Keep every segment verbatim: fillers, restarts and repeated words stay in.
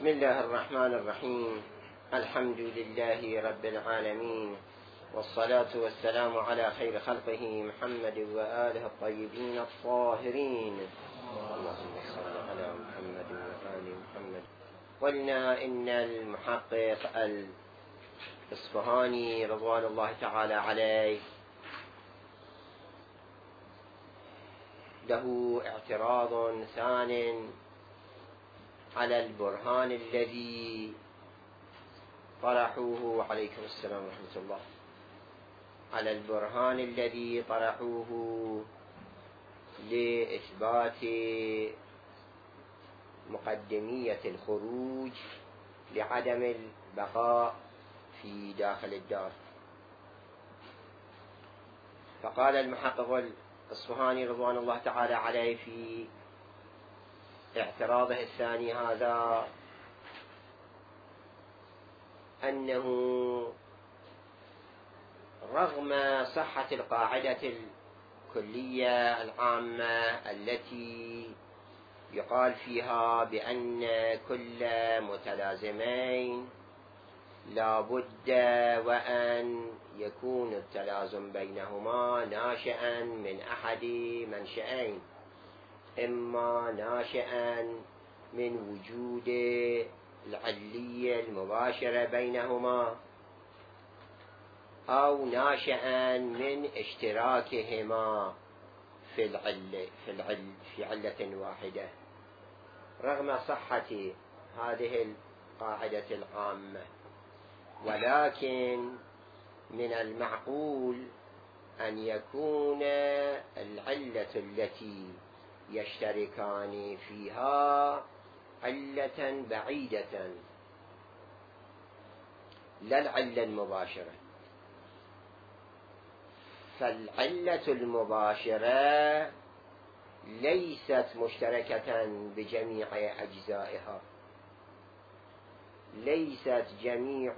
بسم الله الرحمن الرحيم. الحمد لله رب العالمين، والصلاة والسلام على خير خلقه محمد وآله الطيبين الطاهرين. اللهم صل على محمد وآل محمد. قلنا إن المحقق الإصفهاني رضوان الله تعالى عليه له اعتراض ثان على البرهان الذي طرحوه، عليكم السلام ورحمة الله، على البرهان الذي طرحوه لإثبات مقدمية الخروج لعدم البقاء في داخل الدار. فقال المحقق الإصفهاني رضوان الله تعالى عليه في اعتراضه الثاني هذا أنه رغم صحة القاعدة الكلية العامة التي يقال فيها بأن كل متلازمين لا بد وأن يكون التلازم بينهما ناشئا من أحد منشأين، إما ناشئا من وجود العلية المباشرة بينهما، أو ناشئا من اشتراكهما في العلة في العل في علة واحدة. رغم صحة هذه القاعدة العامة، ولكن من المعقول أن يكون العلة التي يشتركان فيها علة بعيدة لا العلة المباشرة. فالعلة المباشرة ليست مشتركة بجميع أجزائها، ليست جميع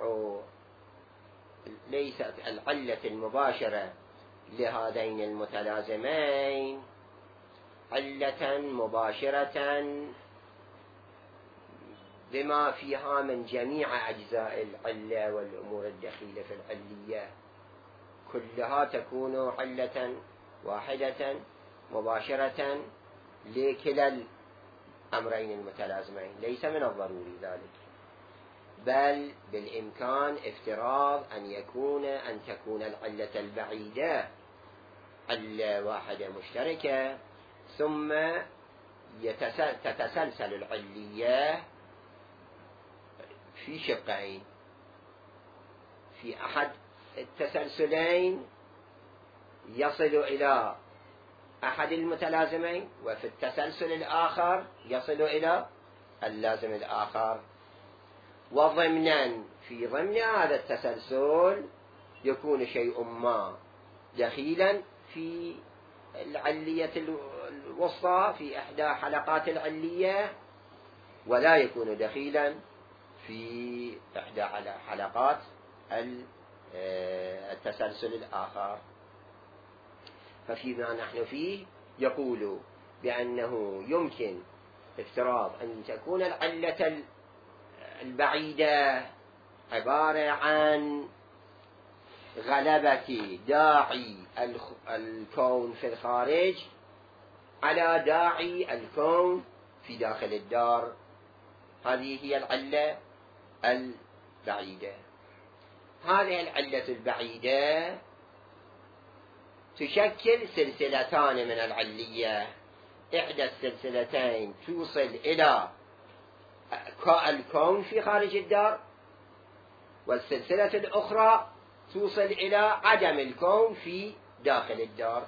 ليست العلة المباشرة لهذين المتلازمين علة مباشرة بما فيها من جميع أجزاء العلة والأمور الدخيلة في العلية، كلها تكون علة واحدة مباشرة لكلا الأمرين المتلازمين. ليس من الضروري ذلك، بل بالإمكان افتراض أن يكون أن تكون العلة البعيدة علة واحدة مشتركة، ثم تتسلسل العلية في شقين، في أحد التسلسلين يصل إلى أحد المتلازمين، وفي التسلسل الآخر يصل إلى اللازم الآخر. وضمنا في ضمن هذا التسلسل يكون شيء ما دخيلا في العلية الوسطى في إحدى حلقات العلية، ولا يكون دخيلا في إحدى حلقات التسلسل الآخر. ففيما نحن فيه يقول بأنه يمكن افتراض أن تكون العلة البعيدة عبارة عن غلبة داعي الكون في الخارج على داعي الكون في داخل الدار. هذه هي العلة البعيدة. هذه العلة البعيدة تشكل سلسلتان من العلية، إحدى السلسلتين توصل إلى الكون في خارج الدار، والسلسلة الأخرى توصل إلى عدم الكون في داخل الدار.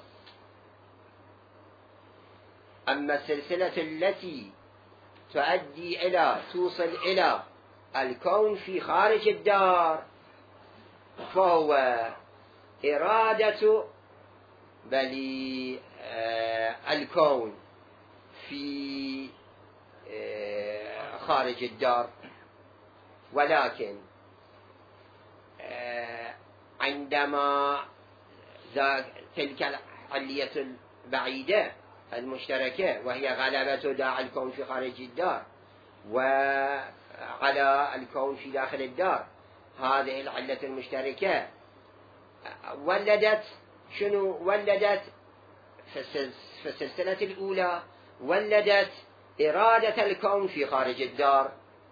أما السلسلة التي تؤدي إلى توصل إلى الكون في خارج الدار فهو إرادة بل الكون في خارج الدار، ولكن عندما تلك العلية البعيدة المشتركة وهي غلبة داعي الكون في خارج الدار، و على الكون في داخل الدار. هذه العلة المشتركة ولدت شنو؟ ولدت في السلسلة الأولى ولدت إرادة الكون في خارج الدار،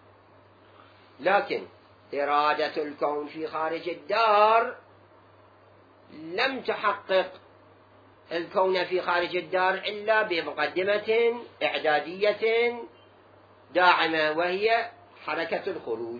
لكن إرادة الكون في خارج الدار لم تحقق الكون في خارج الدار إلا بمقدمة إعدادية داعمة، وهي حركة الخروج.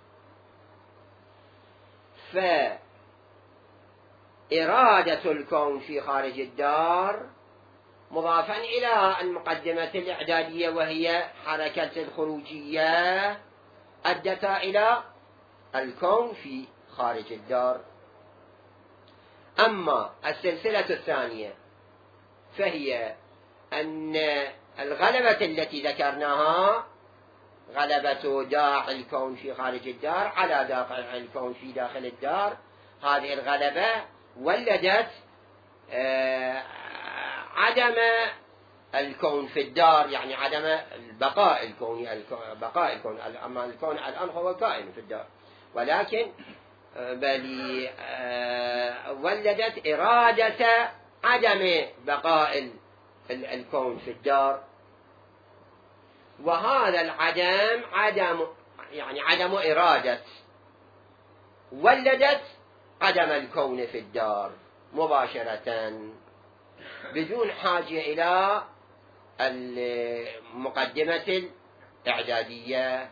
فإرادة الكون في خارج الدار مضافا إلى المقدمة الإعدادية وهي حركة الخروجية أدتا إلى الكون في خارج الدار. أما السلسلة الثانية فهي أن الغلبة التي ذكرناها، غلبة داعي الكون في خارج الدار على داعي الكون في داخل الدار، هذه الغلبة ولدت عدم الكون في الدار، يعني عدم البقاء الكوني، بقاء الكون. أما الكون الآن هو كائن في الدار، ولكن بل ولدت إرادة عدم بقاء الكون في الدار. وهذا العدم عدم يعني عدم إرادة ولدت عدم الكون في الدار مباشرة بدون حاجة إلى المقدمة الإعدادية.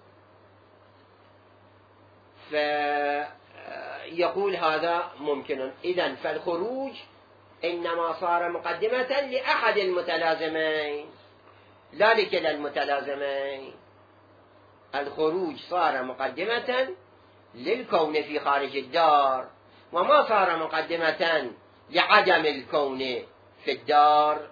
فيقول هذا ممكن. إذن فالخروج إنما صار مقدمة لأحد المتلازمين لا لكلا المتلازمين. الخروج صار مقدمة للكون في خارج الدار، وما صار مقدمة لعدم الكون في الدار.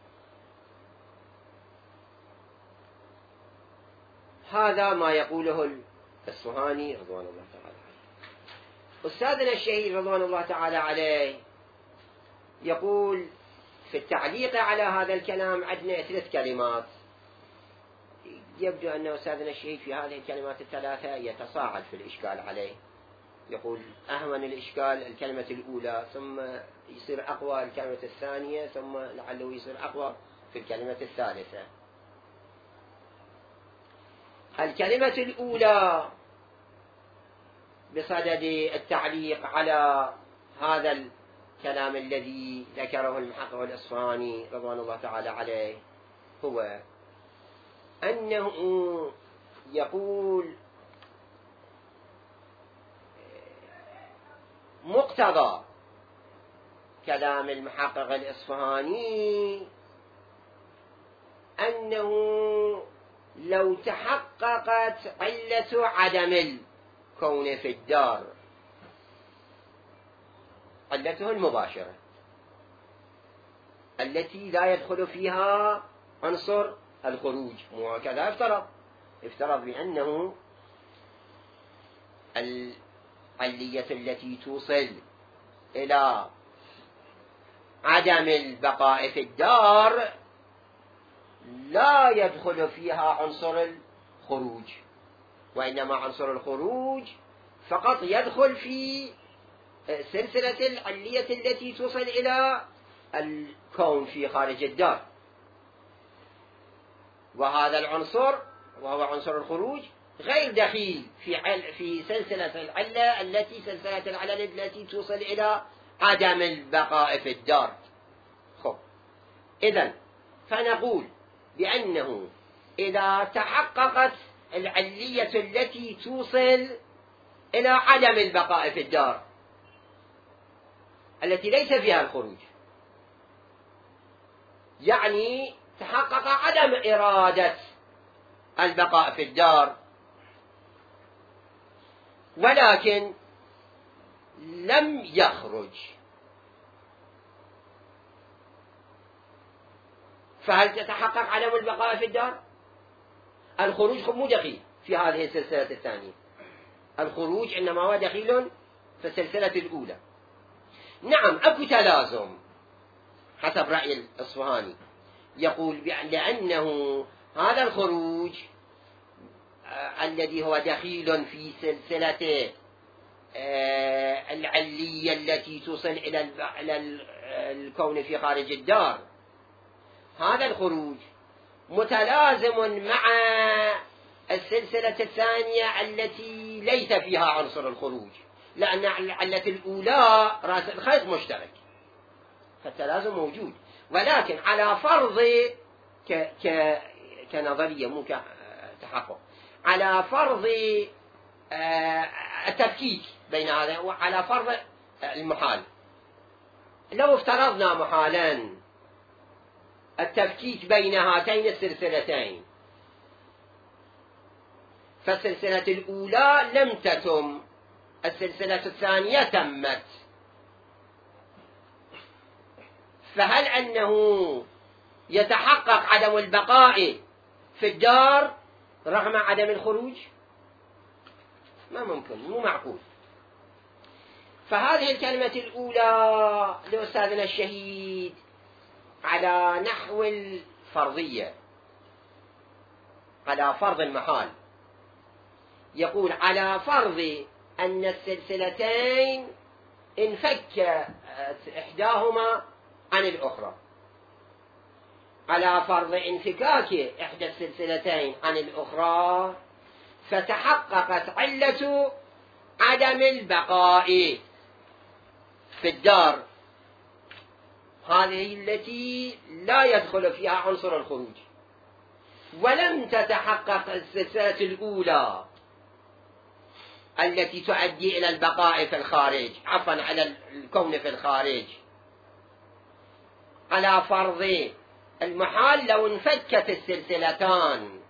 هذا ما يقوله الأصفهاني رضوان الله تعالى عليه. أستاذنا الشهيد رضوان الله تعالى عليه يقول في التعليق على هذا الكلام عندنا ثلاث كلمات. يبدو أن أستاذنا الشهيد في هذه الكلمات الثلاثة يتصاعد في الإشكال عليه. يقول أهون الإشكال الكلمة الأولى، ثم يصير أقوى الكلمة الثانية، ثم لعله يصير أقوى في الكلمة الثالثة. الكلمة الأولى بصدد التعليق على هذا الكلام الذي ذكره المحقق الأصفهاني رضوان الله تعالى عليه، هو أنه يقول مقتضى كلام المحقق الإصفهاني أنه لو تحققت علة عدم الكون في الدار، علته المباشرة التي لا يدخل فيها عنصر الخروج، وهكذا افترض افترض بأنه العلية التي توصل إلى عدم البقاء في الدار لا يدخل فيها عنصر الخروج، وإنما عنصر الخروج فقط يدخل في سلسلة العلية التي توصل إلى الكون في خارج الدار. وهذا العنصر وهو عنصر الخروج غير دخيل في عل في سلسلة العلة التي سلسلة العلل التي توصل إلى عدم البقاء في الدار. خب إذن فنقول بأنه إذا تحققت العلية التي توصل إلى عدم البقاء في الدار التي ليس فيها الخروج، يعني تحقق عدم إرادة البقاء في الدار، ولكن لم يخرج، فهل تتحقق عدم البقاء في الدار؟ الخروج مو دخيل في هذه السلسلة الثانية، الخروج إنما هو دخيل في السلسلة الأولى. نعم أكو تلازم حسب رأي الأصفهاني، يقول لأنه هذا الخروج الذي هو دخيل في سلسلة العلية التي توصل إلى الكون في خارج الدار، هذا الخروج متلازم مع السلسلة الثانية التي ليس فيها عنصر الخروج، لأن العلة الأولى رأس الخيط مشترك، فالتلازم موجود. ولكن على فرض ك... ك... كنظرية مو كتحقق، على فرض التفكيك بين هذا وعلى فرض المحال. لو افترضنا محالا التفكيك بين هاتين السلسلتين، فالسلسلة الأولى لم تتم، السلسلة الثانية تمت، فهل أنه يتحقق عدم البقاء في الدار رغم عدم الخروج؟ ما ممكن، مو معقول. فهذه الكلمة الأولى لأستاذنا الشهيد على نحو الفرضية، على فرض المحال، يقول على فرض أن السلسلتين انفك إحداهما عن الأخرى، على فرض انفكاك إحدى السلسلتين عن الأخرى، فتحققت علة عدم البقاء في الدار، هذه التي لا يدخل فيها عنصر الخروج. ولم تتحقق السلسلة الأولى التي تؤدي إلى البقاء في الخارج، عفوا على الكون في الخارج، على فرض المحال لو انفكت السلسلتان،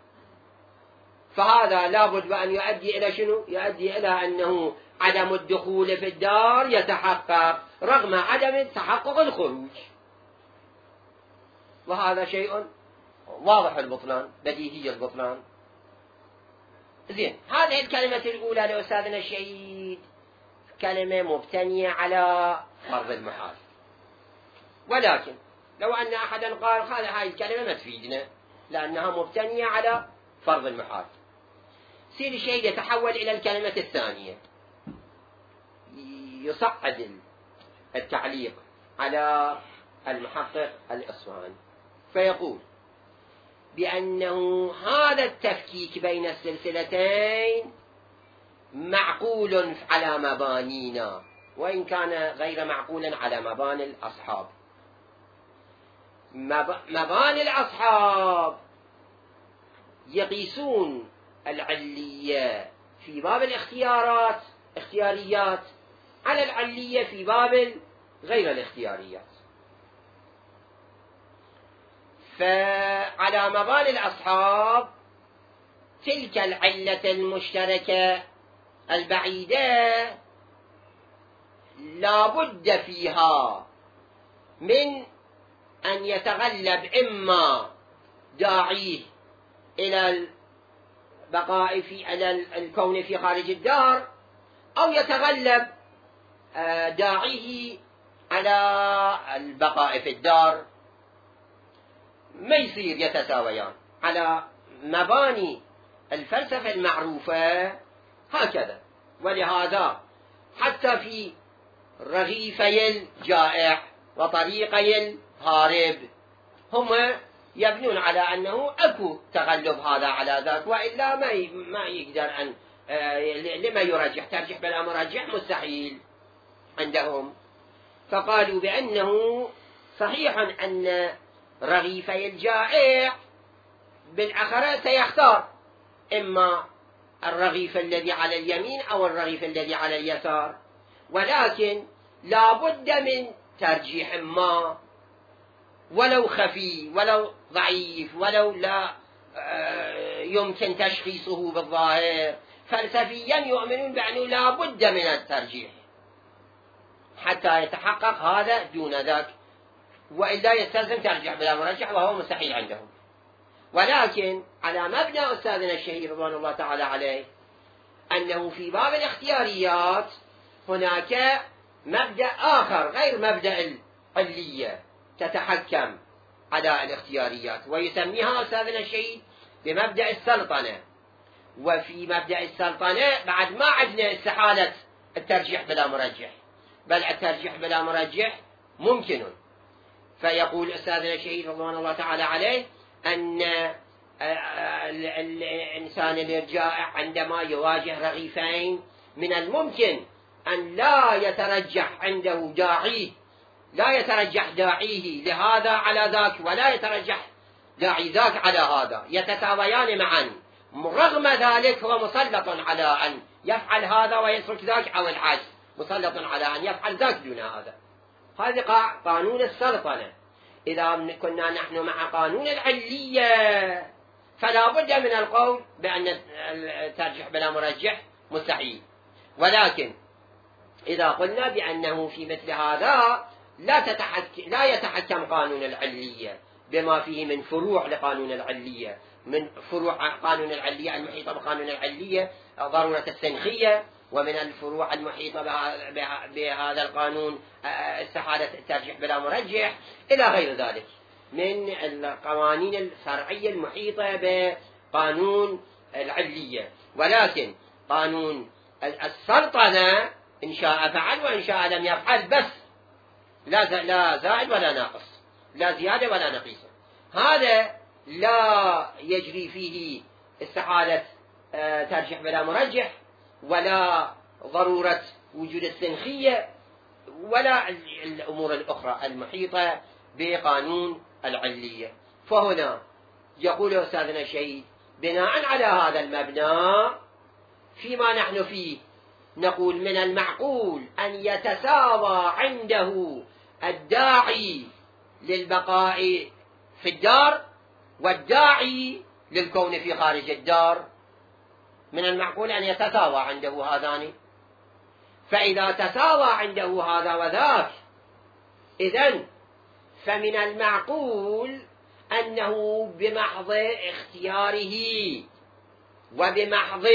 فهذا لابد أن يؤدي إلى شنو؟ يؤدي إلى أنه عدم الدخول في الدار يتحقق رغم عدم تحقق الخروج، وهذا شيء واضح البطلان، بديهي البطلان. زين، هذه الكلمة الأولى لأستاذنا الشهيد كلمة مبتنية على فرض المحال، ولكن لو أن أحدا قال هذه هاي الكلمة ما تفيدنا لأنها مبتنية على فرض المحال، سير الشهيد يتحول إلى الكلمة الثانية، يصعد التعليق على المحقق الإصفهاني فيقول بأنه هذا التفكيك بين السلسلتين معقول على مبانينا، وإن كان غير معقول على مباني الأصحاب. مباني الأصحاب يقيسون العلية في باب الاختيارات اختياريات على العلية في باب غير الاختياريات، فعلى مباني الأصحاب تلك العلة المشتركة البعيدة لا بد فيها من أن يتغلب إما داعيه إلى البقاء في على الكون في خارج الدار، أو يتغلب داعيه على البقاء في الدار، ما يصير يتساويان. على مباني الفلسفة المعروفة هكذا، ولهذا حتى في رغيفي الجائع وطريقي الهارب هم يبنون على أنه أكو تغلب هذا على ذاك، وإلا ما ما يقدر أن لما يرجح ترجح بلا مرجح مستحيل عندهم. فقالوا بأنه صحيح أن رغيفي الجائع بالآخرة سيختار إما الرغيف الذي على اليمين أو الرغيف الذي على اليسار، ولكن لا بد من ترجيح ما ولو خفي ولو ضعيف ولو لا يمكن تشخيصه بالظاهر. فلسفيا يؤمنون بأنه لا بد من الترجيح حتى يتحقق هذا دون ذاك، وإلا يستلزم ترجيح بلا مرجح وهو مستحيل عندهم. ولكن على مبنى أستاذنا الشهيد رضوان الله تعالى عليه أنه في باب الاختياريات هناك مبدأ آخر غير مبدأ العلية تتحكم على الاختياريات، ويسميها أستاذنا الشهيد بمبدأ السلطنة. وفي مبدأ السلطنة بعد ما عندنا استحالة الترجيح بلا مرجح، بل الترجيح بلا مرجح ممكن. فيقول أستاذنا الشهيد رضوان الله تعالى عليه أن الإنسان الإرجائع عندما يواجه رغيفين من الممكن أن لا يترجح عنده داعيه، لا يترجح داعيه لهذا على ذاك، ولا يترجح داعي ذاك على هذا، يتساويان معا. رغم ذلك هو مسلط على أن يفعل هذا ويترك ذاك، أو العكس، مسلط على أن يفعل ذاك دون هذا. هذا قانون السلطنة. إذا كنا نحن مع قانون العلية فلا بد من القول بأن الترجيح بلا مرجح مستحيل. ولكن إذا قلنا بأنه في مثل هذا لا, تتحك... لا يتحكم قانون العلية بما فيه من فروع لقانون العلية، من فروع قانون العلية المحيطة بقانون العلية ضرورة السنخية، ومن الفروع المحيطة بهذا القانون استحالة الترجيح بلا مرجح، إلى غير ذلك من القوانين الفرعية المحيطة بقانون العلية. ولكن قانون السلطنة إن شاء فعل وإن شاء لم يفعل، بس لا لا زائد ولا ناقص، لا زيادة ولا نقيصة. هذا لا يجري فيه استحالة ترجيح بلا مرجح، ولا ضرورة وجود السنخية، ولا الأمور الأخرى المحيطة بقانون العلية. فهنا يقول أستاذنا الشهيد بناء على هذا المبنى فيما نحن فيه نقول من المعقول أن يتساوى عنده الداعي للبقاء في الدار والداعي للكون في خارج الدار. من المعقول أن يتساوى عنده هذان. فإذا تساوى عنده هذا وذاك، إذن فمن المعقول أنه بمحض اختياره وبمحض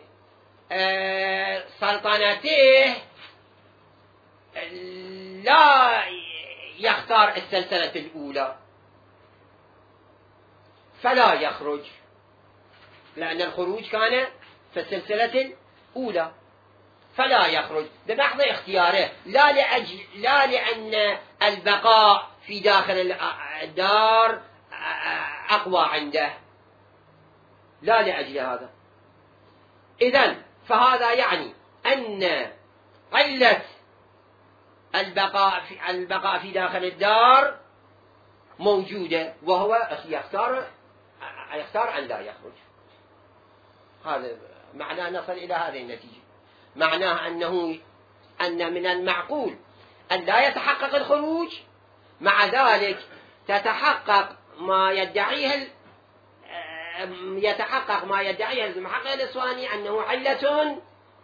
سلطنته لا يختار السلسلة الأولى فلا يخرج، لأن الخروج كان في السلسلة الأولى، فلا يخرج بمحض اختياره، لا لأجل لا لأن البقاء في داخل الدار أقوى عنده، لا لأجل هذا. إذن فهذا يعني أن قلة البقاء في البقاء في داخل الدار موجودة، وهو يختار يختار أن لا يخرج. هذا معناه نصل إلى هذه النتيجة، معناه أنه أن من المعقول أن لا يتحقق الخروج، مع ذلك تتحقق ما يدعيه يتحقق ما يدعيه المحقق الإسواني أنه علة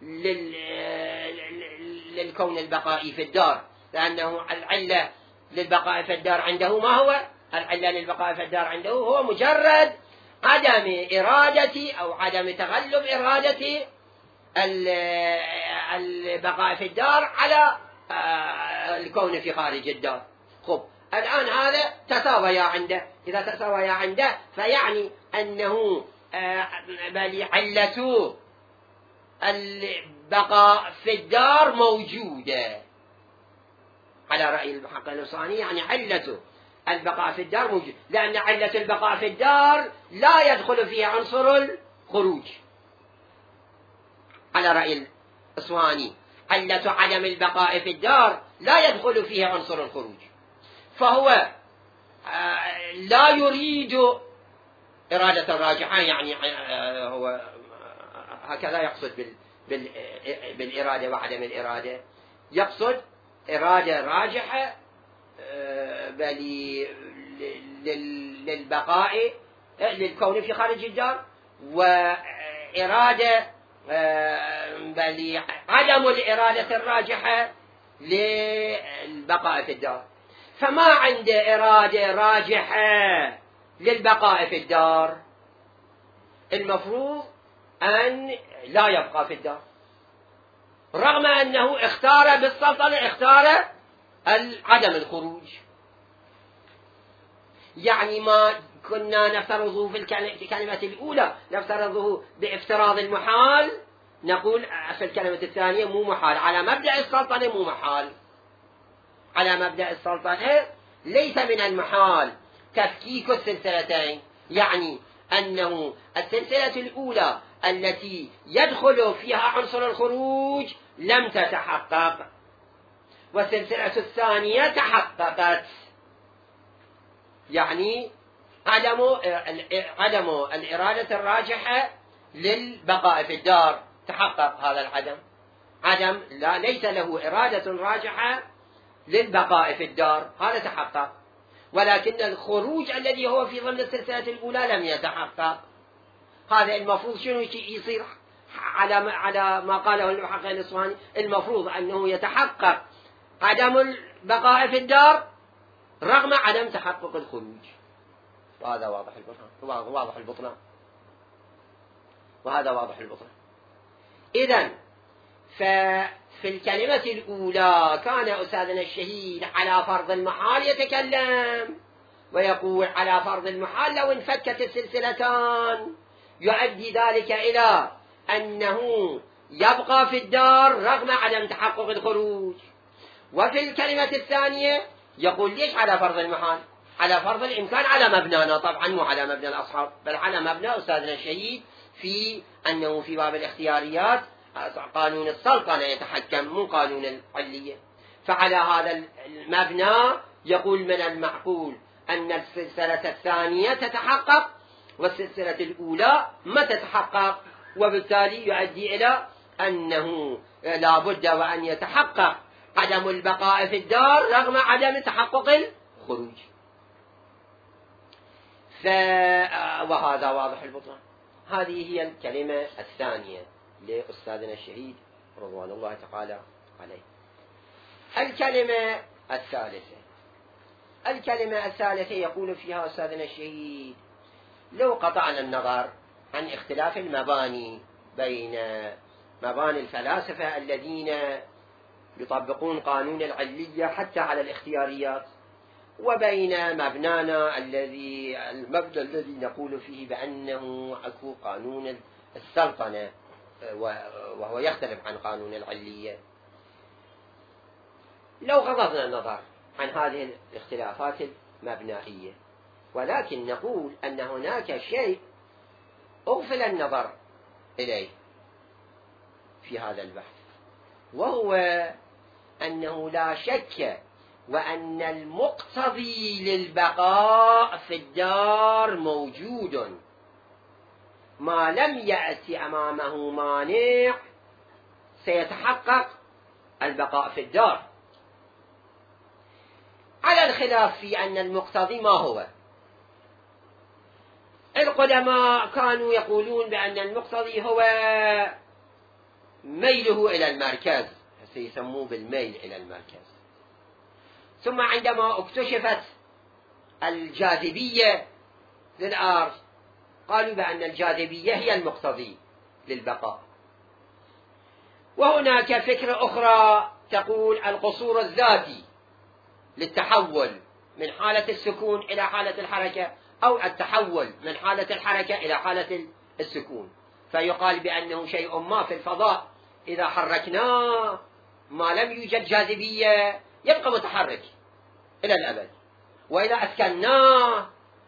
للكون البقائي في الدار، لأنه العلة للبقاء في الدار عنده ما هو؟ العلة للبقاء في الدار عنده هو مجرد عدم إرادة أو عدم تغلب إرادة البقاء في الدار على الكون في خارج الدار. خب الآن هذا تساويا عنده، إذا تساويا عنده فيعني أنه بل علة البقاء في الدار موجودة على رأي المحقق الإسواني، يعني علة البقاء في الدار موجود، لأن علة البقاء في الدار لا يدخل فيها عنصر الخروج. على رأي الإسواني علة عدم البقاء في الدار لا يدخل فيها عنصر الخروج، فهو لا يريد إرادة راجحة، يعني هو هكذا يقصد بالإرادة وعدم الإرادة، يقصد إرادة راجحة بل للبقاء للكون في خارج الدار، وإرادة بل عدم الإرادة الراجحة للبقاء في الدار. فما عنده إرادة راجحة للبقاء في الدار، المفروض أن لا يبقى في الدار، رغم أنه اختار بالسلطنة اختار عدم الخروج. يعني ما كنا نفترضه في الكلمة الأولى نفترضه بافتراض المحال، نقول في الكلمة الثانية مو محال، على مبدأ السلطنة مو محال، على مبدأ السلطنة ليس من المحال تفكيك السلسلتين، يعني أنه السلسلة الأولى التي يدخل فيها عنصر الخروج لم تتحقق، والسلسلة الثانية تحققت، يعني عدم عدم الإرادة الراجحة للبقاء في الدار تحقق هذا العدم، عدم لا ليس له إرادة راجحة للبقاء في الدار هذا تحقق، ولكن الخروج الذي هو في ضمن السلسلة الأولى لم يتحقق. هذا المفروض شنو يصير على على ما قاله المحقق الإصفهاني؟ المفروض أنه يتحقق عدم البقاء في الدار رغم عدم تحقق الخروج، وهذا واضح البطلان، واضح البطلان، وهذا واضح البطلان. إذن ففي الكلمة الأولى كان أستاذنا الشهيد على فرض المحال يتكلم ويقول على فرض المحال لو انفكت السلسلتان يؤدي ذلك إلى أنه يبقى في الدار رغم عدم تحقق الخروج. وفي الكلمة الثانية يقول ليش على فرض المحال؟ على فرض الإمكان، على مبنانا طبعا، مو على مبنى الأصحاب، بل على مبنى أستاذنا الشهيد في أنه في باب الاختياريات قانون السلطنة يتحكم مو قانون العلية. فعلى هذا المبنى يقول من المعقول أن السلسلة الثانية تتحقق والسلسلة الأولى ما تتحقق، وبالتالي يؤدي إلى أنه لا بد وأن يتحقق عدم البقاء في الدار رغم عدم تحقق الخروج. ف... وهذا واضح البطلان. هذه هي الكلمة الثانية لأستاذنا الشهيد رضوان الله تعالى عليه. الكلمة الثالثة الكلمة الثالثة يقول فيها أستاذنا الشهيد لو قطعنا النظر عن اختلاف المباني بين مباني الفلاسفة الذين يطبقون قانون العلية حتى على الاختياريات، وبين مبنانا الذي المبنى الذي نقول فيه بأنه أكو قانون السلطنة وهو يختلف عن قانون العلية، لو غضضنا النظر عن هذه الاختلافات المبنائية، ولكن نقول أن هناك شيء أغفل النظر إليه في هذا البحث، وهو أنه لا شك وأن المقتضي للبقاء في الدار موجود ما لم يأتي أمامه مانع سيتحقق البقاء في الدار، على الخلاف في أن المقتضي ما هو. القدماء كانوا يقولون بأن المقتضي هو ميله إلى المركز، سيسموه بالميل إلى المركز. ثم عندما اكتشفت الجاذبية للأرض قالوا بأن الجاذبية هي المقتضي للبقاء. وهناك فكرة أخرى تقول القصور الذاتي للتحول من حالة السكون إلى حالة الحركة، أو التحول من حالة الحركة إلى حالة السكون، فيقال بأنه شيء ما في الفضاء إذا حركناه ما لم يوجد جاذبية يبقى متحرك إلى الأبد، وإذا أسكناه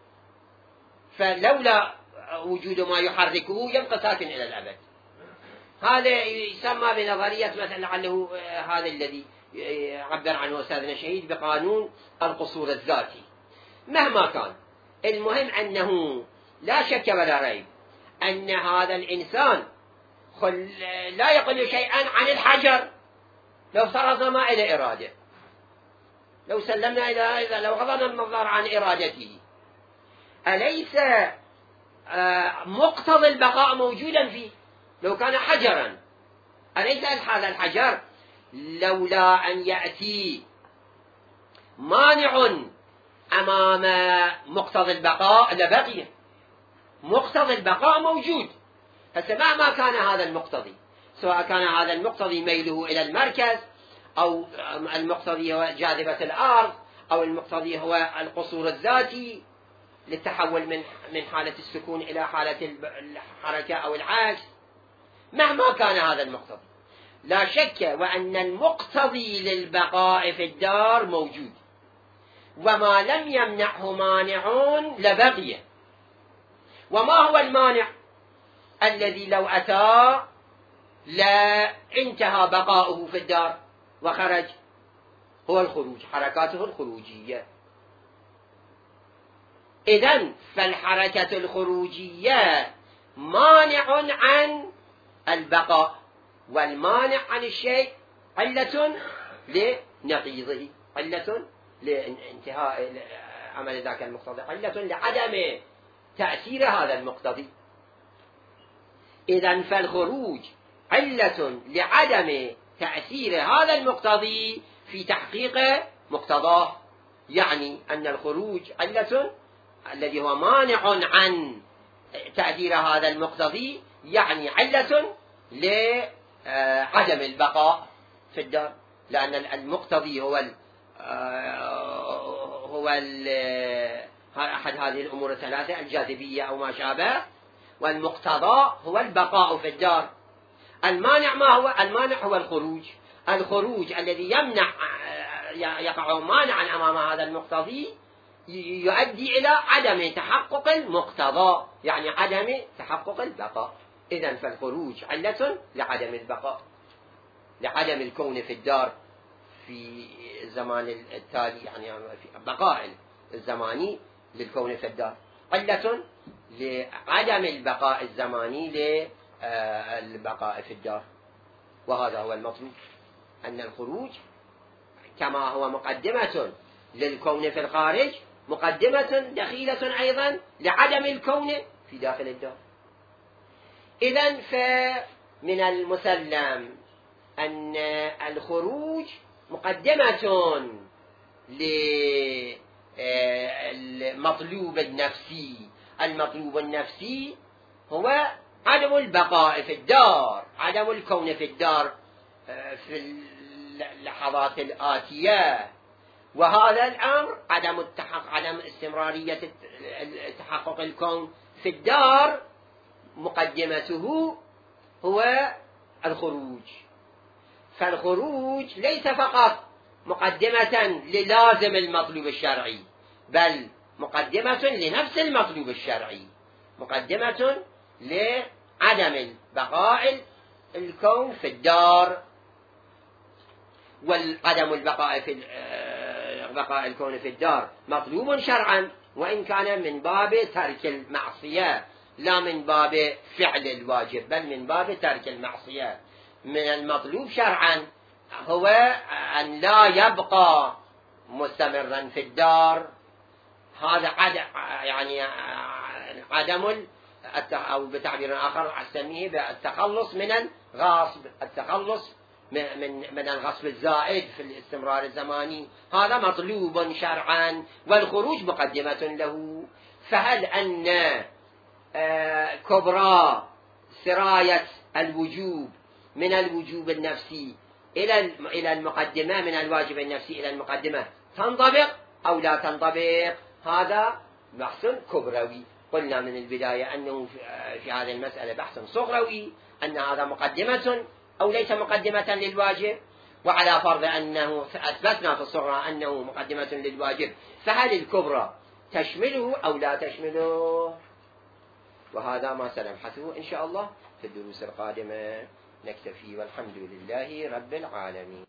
فلولا وجود ما يحركه يبقى ساكن إلى الأبد. هذا يسمى بنظرية مثلا لعله هذا الذي عبر عنه أستاذنا الشهيد بقانون القصور الذاتي. مهما كان المهم أنه لا شك ولا ريب أن هذا الإنسان لا يقل شيئا عن الحجر لو فرضنا ما إلى إرادة، لو سلمنا إلى إذا لو غضنا النظر عن إرادته، أليس مقتضى البقاء موجودا فيه؟ لو كان حجرا أليس هذا الحجر لولا أن يأتي مانع أمام مقتضى البقاء لبقي؟ مقتضى البقاء موجود، فمهما كان هذا المقتضي، سواء كان هذا المقتضي ميله إلى المركز، أو المقتضي هو جاذبة الأرض، أو المقتضي هو القصور الذاتي، للتحول من من حالة السكون إلى حالة الحركة أو العكس، مهما كان هذا المقتضي. لا شك وأن المقتضي للبقاء في الدار موجود، وما لم يمنعه مانعون لبقي. وما هو المانع الذي لو أتى لا انتهى بقاؤه في الدار وخرج؟ هو الخروج، حركاته الخروجية. إذن فالحركة الخروجية مانع عن البقاء، والمانع عن الشيء علة لنقيضه، علة لانتهاء عمل ذاك المقتضي، علة لعدم تأثير هذا المقتضي. إذن فالخروج علة لعدم تأثير هذا المقتضي في تحقيق مقتضاه، يعني أن الخروج علة الذي هو مانع عن تأثير هذا المقتضي، يعني علة لعدم البقاء في الدار، لأن المقتضي هو ال هو ال أحد هذه الأمور الثلاثة، الجاذبية أو ما شابه، والمقتضى هو البقاء في الدار. المانع ما هو؟ المانع هو الخروج، الخروج الذي يمنع يقع مانعا أمام هذا المقتضي يؤدي إلى عدم تحقق المقتضى، يعني عدم تحقق البقاء. إذن فالخروج علة لعدم البقاء، لعدم الكون في الدار في الزمان التالي، يعني في بقاء الزماني للكون في الدار، علة لعدم البقاء الزماني للبقاء في الدار. وهذا هو المطلوب، أن الخروج كما هو مقدمة للكون في الخارج، مقدمة دخيلة أيضا لعدم الكون في داخل الدار. إذن فمن المسلم أن الخروج مقدمة للمطلوب النفسي، المطلوب النفسي هو عدم البقاء في الدار، عدم الكون في الدار في اللحظات الآتية. وهذا الأمر عدم التحقق، عدم استمرارية تحقق الكون في الدار، مقدمته هو الخروج. فالخروج ليس فقط مقدمة للازم المطلوب الشرعي، بل مقدمة لنفس المطلوب الشرعي، مقدمة لعدم بقاء الكون في الدار. والعدم البقاء في بقاء الكون في الدار مطلوب شرعا، وإن كان من باب ترك المعصية لا من باب فعل الواجب، بل من باب ترك المعصية. من المطلوب شرعا هو أن لا يبقى مستمرا في الدار، هذا عدم، يعني عدم، أو بتعبير آخر أسميه بالتخلص من الغصب، التخلص من من الغصب الزائد في الاستمرار الزماني، هذا مطلوب شرعا، والخروج مقدمة له. فهل أن كبرى سراية الوجوب من الوجوب النفسي إلى إلى المقدمة، من الواجب النفسي إلى المقدمة، تنطبق أو لا تنطبق؟ هذا بحث كبروي. قلنا من البداية أنه في هذه المسألة بحث صغروي، أن هذا مقدمة أو ليس مقدمة للواجب. وعلى فرض أنه أثبتنا في الصغرى أنه مقدمة للواجب، فهل الكبرى تشمله أو لا تشمله؟ وهذا ما سنبحثه إن شاء الله في الدروس القادمة. نكتفي، والحمد لله رب العالمين.